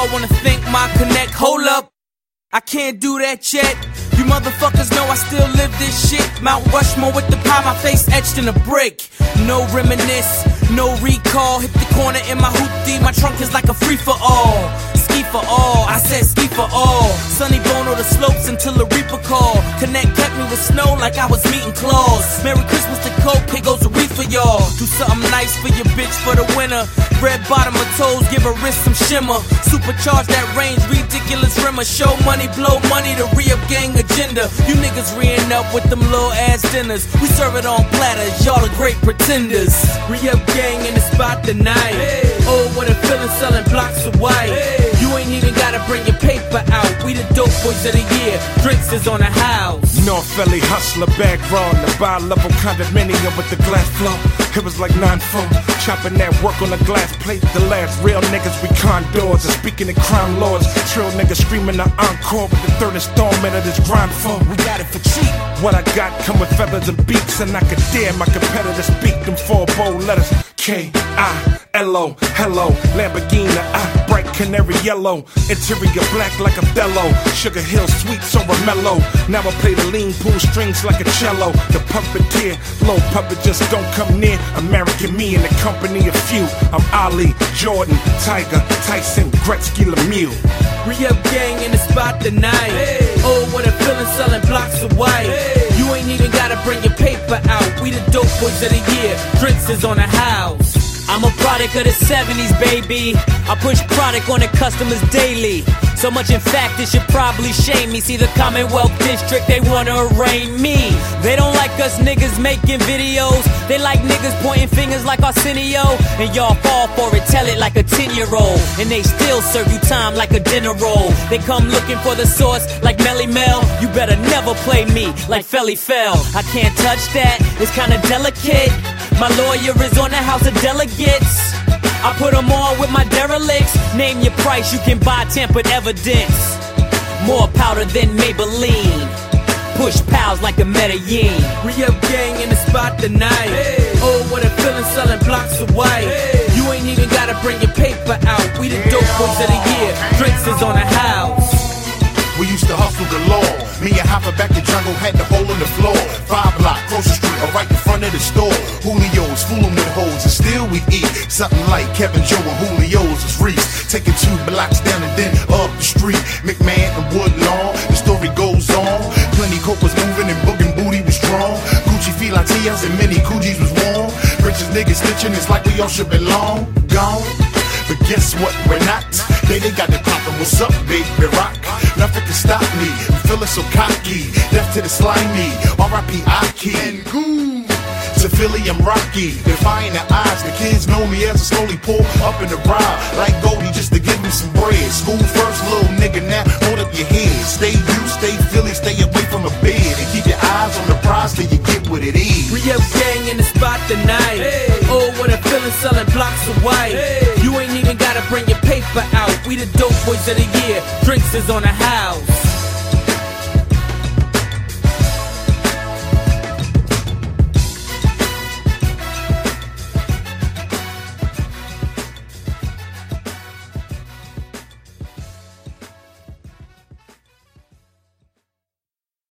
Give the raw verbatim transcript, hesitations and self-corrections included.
wanna thank my connect. Hold up, I can't do that yet. You motherfuckers know I still live this shit. Mount Rushmore with the pie, my face etched in a brick. No reminisce, no recall. Hit the corner in my hoopty, my trunk is like a free for all. Ski for all, I said ski for all. Sunny Bono the slopes until the Reaper call. Connect kept me with snow like I was meeting claws. Merry Christmas to Coke, here goes a wreath for y'all. Do something nice for your bitch for the winter. Red bottom of toes, give her wrist some shimmer. Supercharge that range, ridiculous rimmer. Show money, blow money, the re-up gang agenda. You niggas re-ing up with them little ass dinners. We serve it on platters, y'all the great pretenders. Re-up gang in the spot tonight. Hey. Oh, what a feeling selling blocks of white. Hey. You ain't even gotta bring your paper out. We the dope boys of the year. Drinks is on the house. North Philly hustler, bag raw in the bi-level condominium with the glass floor. It was like nine four, chopping that work on a glass plate. The last real niggas we condors and speaking to crime lords. Trill niggas screaming the encore with the third installment of this grind for. We got it for cheap. What I got come with feathers and beaks, and I could dare my competitors speak them four bold letters. K I L O, hello, Lamborghini, I, bright canary yellow. Interior black like a bellow. Sugar Hill sweet, so a mellow. Now I play the lean pool strings like a cello. The puppeteer, low puppet just don't come near. American me in the company of few. I'm Ali, Jordan, Tiger, Tyson, Gretzky, Lemieux. Re-up gang in the spot tonight. Hey. Oh, what a feeling selling blocks of white. Hey. You ain't even gotta bring your paper out. We the dope boys of the year. Drinks is on the house. I'm a product of the seventies, baby. I push product on the customers daily. So much in fact it should probably shame me. See the Commonwealth District, they wanna arraign me. They don't like us niggas making videos. They like niggas pointing fingers like Arsenio. And y'all fall for it, tell it like a ten year old. And they still serve you time like a dinner roll. They come looking for the source like Melly Mel. You better never play me like Felly Fell. I can't touch that, it's kinda delicate. My lawyer is on the House of Delegates. I put them on with my derelicts. Name your price, you can buy tampered evidence. More powder than Maybelline. Push pals like a Medellin. Re-up gang in the spot tonight. Hey. Oh, what a feeling selling blocks of white. Hey. You ain't even gotta bring your paper out. We the dope boys of the year. Drinks is on the house. We used to hustle galore. Me and Hopper back the jungle had the hole in the floor. Five block, Grocery Street, or right in front of the store. Julio's, fooling with hoes, and still we eat. Something like Kevin Joe and Julio's was Reese. Taking two blocks down and then up the street. McMahon and Woodlawn, the story goes on. Plenty coke was moving and boogie booty was strong. Gucci Filatillas and many Coogies was warm. Richest niggas snitching, it's like we all should belong. Gone. But guess what, we're not. They, they got the poppin', what's up, baby rock? Nothing can stop me, I'm feeling so cocky. Death to the slimy, R I P Aki. And cool, to Philly I'm Rocky. Defying the odds, the kids know me as I slowly pull up in the ride. Like Goldie just to give me some bread. School first, little nigga, now hold up your head. Stay you, stay Philly, stay away from a bed. And keep your eyes on the prize till you get what it is. Re-up gang in the spot tonight. Hey. Oh, what a feeling selling blocks of white. Hey. You ain't even gotta bring your paper out. We the dope boys of the year. Drinks is on the house.